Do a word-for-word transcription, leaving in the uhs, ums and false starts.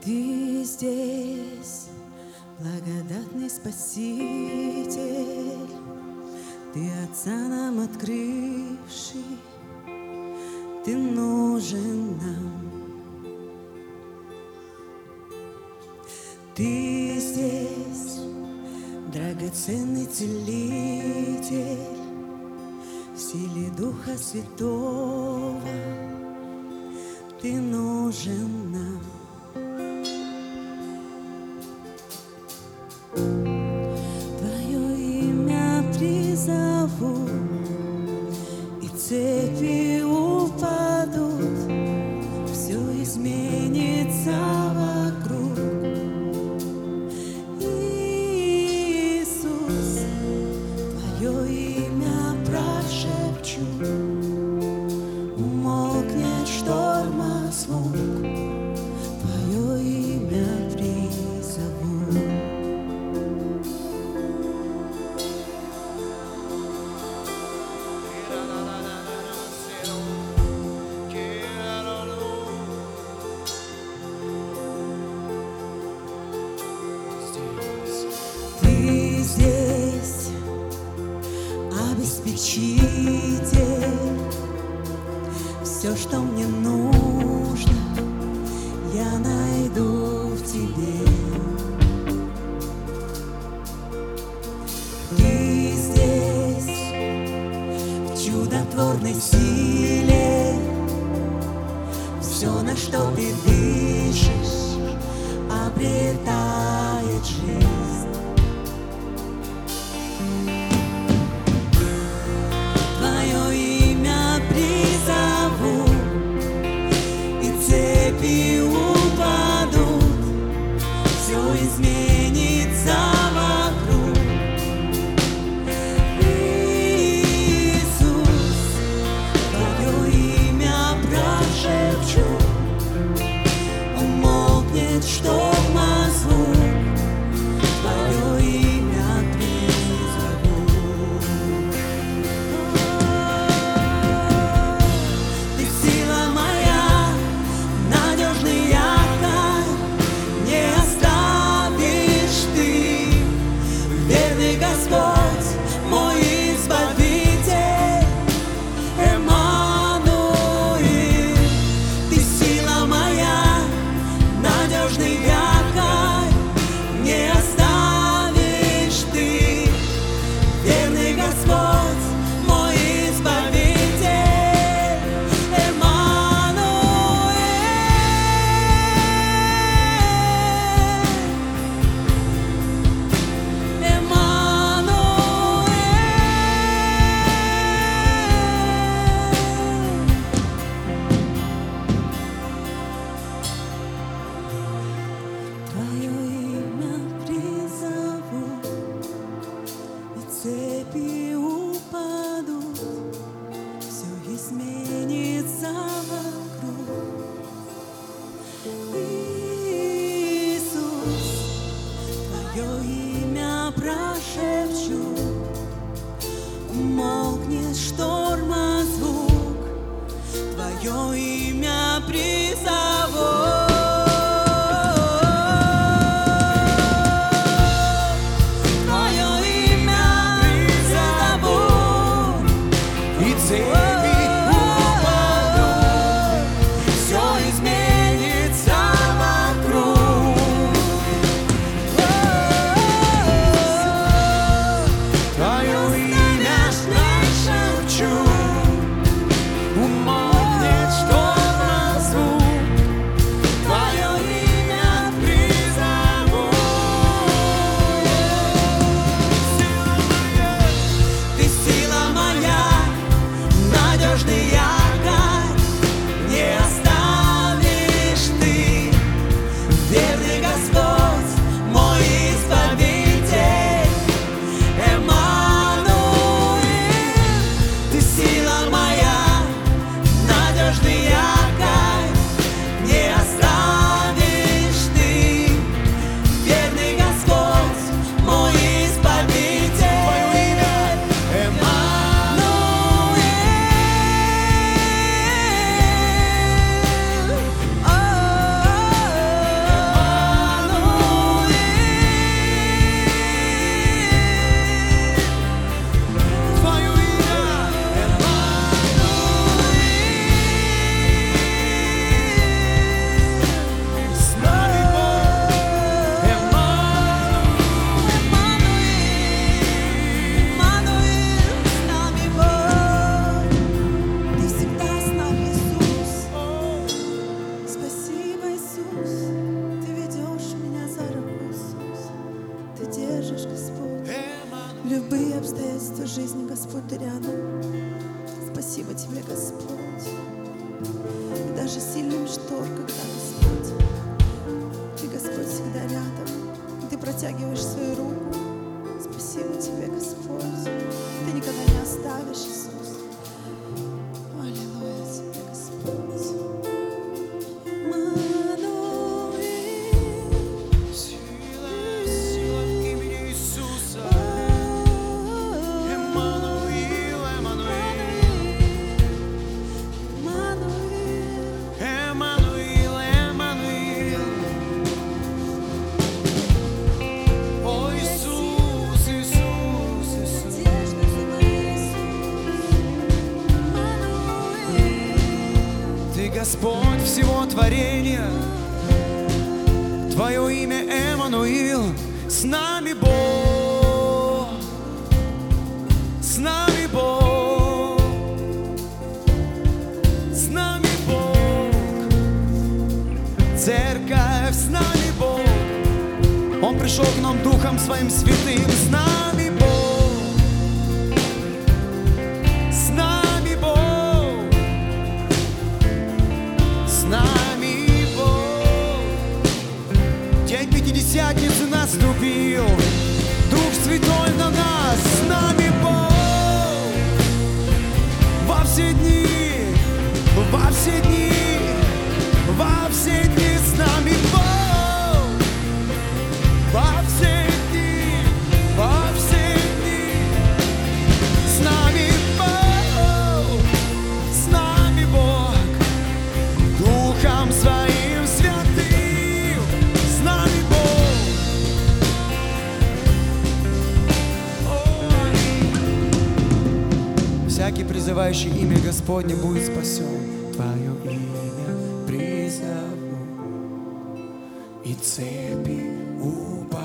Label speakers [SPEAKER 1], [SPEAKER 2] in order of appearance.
[SPEAKER 1] Ты здесь, благодатный Спаситель, Ты Отца нам открывший, Ты нужен нам. Ты здесь, драгоценный Целитель, в силе Духа Святого Ты нужен нам. Твое имя призову, и цепи упадут, все изменится вокруг. Иисус, Твое имя прошепчу, умолкнет шторма звук, Твое имя призову. Ты здесь, обеспечитель, все, что мне нужно, я найду в Тебе. Ты здесь, в чудотворной силе, все, на что Ты дышишь, обретает жизнь. Твое имя призову, и цепи упадут, все изменится вокруг. Иисус, Твое имя прошепчу, умолкнет шторма звук, Твое имя призову. Ты сила моя, надежный якорь, не оставишь Ты, верный Господь, мой Избавитель, Эммануил. Ты сила моя, надежный якорь, не оставишь Ты, верный Господь, мой Избавитель, Эммануил. Твое имя призову, и цепи упадут, все изменится вокруг. Иисус, Твое имя прошепчу, умолкнет шторма звук, Твое имя призову. Твое имя призову, и цепи упадут, все изменится вокруг.
[SPEAKER 2] нашей жизни, Господь, Ты рядом. Спасибо Тебе, Господь. И даже сильным штор, когда, Господь, Ты, Господь, всегда рядом. И Ты протягиваешь свою руку. Спасибо Тебе, Господь. Ты никогда не оставишь, Иисус. Аллилуйя Тебе, Господь.
[SPEAKER 1] Сила, сила в имени Иисуса. Эммануил, Эммануил. Эммануил, Эммануил. О, Иисус, Иисус, Иисус. Ты Господь всего творения. Твое имя Эммануил. С нами Бог. С нами Бог. С нами Бог. Церковь, с нами Бог. Он пришел к нам Духом Своим Святым. С нами Бог. С нами Бог. С нами Бог. День Пятидесятницы наступил. Дух Святой на нас. С нами Бог. Во все дни. Во все дни. Во все дни с нами Бог. Во все дни. Во все дни. С нами Бог. С нами Бог. Духом Своим Святым. С нами Бог. О, всякий, призывающий имя Господне, будет спасен. Твое имя призову, и цепи упадут.